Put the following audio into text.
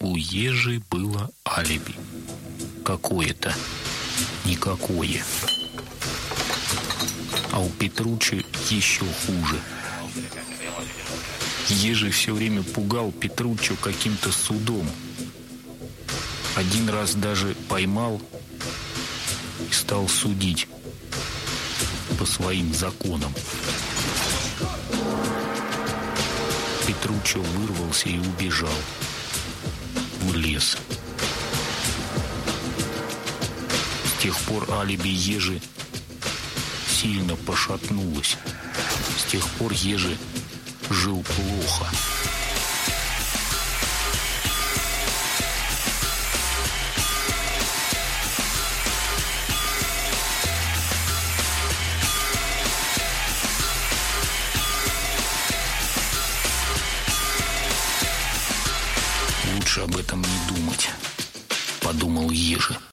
У Ежи было алиби. Какое-то, никакое. А у Петруччо еще хуже. Ежи все время пугал Петруччо каким-то судом. Один раз даже поймал и стал судить по своим законам. Петруччо вырвался и убежал в лес. С тех пор алиби Ежи сильно пошатнулось. С тех пор Ежи жил плохо. Лучше об этом не думать, подумал Ежи.